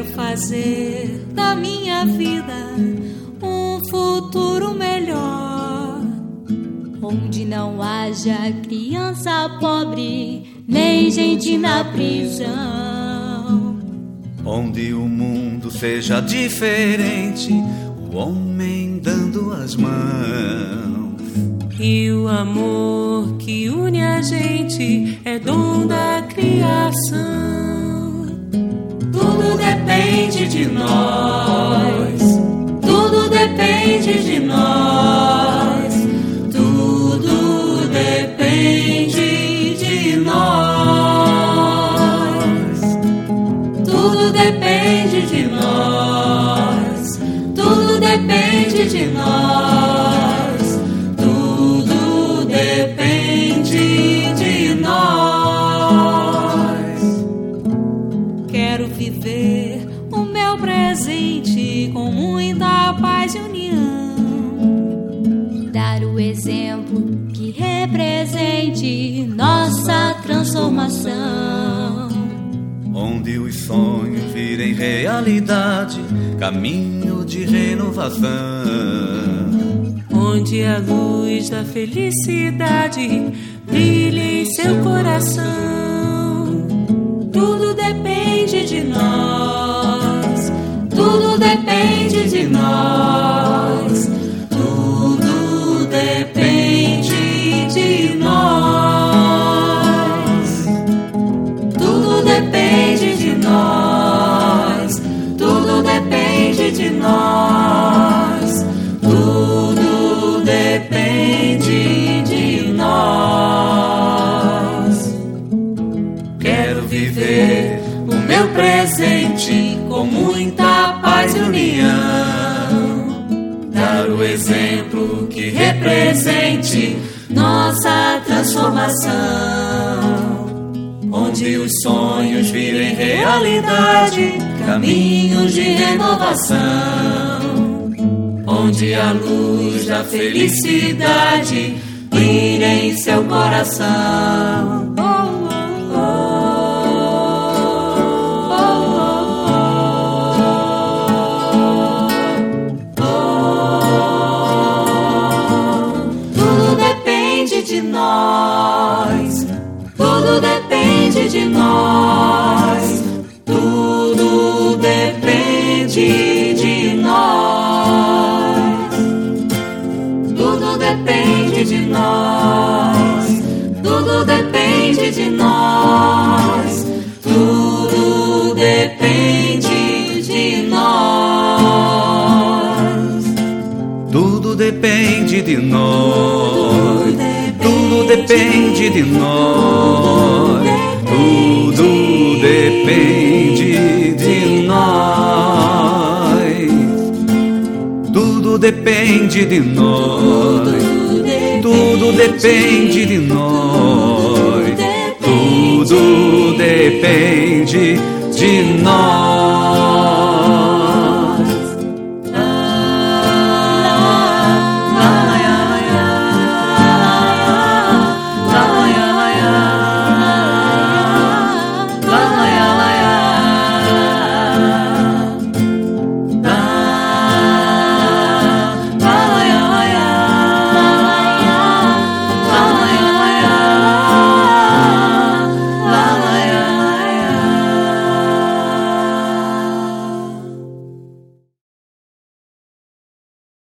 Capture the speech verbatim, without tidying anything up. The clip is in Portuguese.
fazer da minha vida um futuro melhor, onde não haja criança pobre, nem gente na prisão. Onde o mundo seja diferente, o homem dando as mãos. E o amor que une a gente é dom da criação. Tudo depende de nós, tudo depende de nós, tudo depende de nós, tudo depende de nós, tudo depende de nós, tudo depende de nós. Quero viver o meu presente com muita paz e união, dar o exemplo que represente nossa transformação. Onde os sonhos virem realidade, caminho de renovação. Onde a luz da felicidade brilha em seu coração. Tudo depende de nós, tudo depende de nós, tudo depende de nós, tudo depende de nós, tudo depende de nós, tudo depende de nós. Quero viver o meu presente com muita paz e união, dar o exemplo que represente nossa transformação. Onde os sonhos virem realidade, caminhos de renovação. Onde a luz da felicidade brilha em seu coração. De nós, tudo depende de nós, tudo depende de nós, tudo depende de nós, tudo depende de nós, tudo depende de nós, tudo depende de nós. Tudo depende de nós, tudo depende de nós, tudo depende de nós, tudo depende de nós, tudo depende de nós.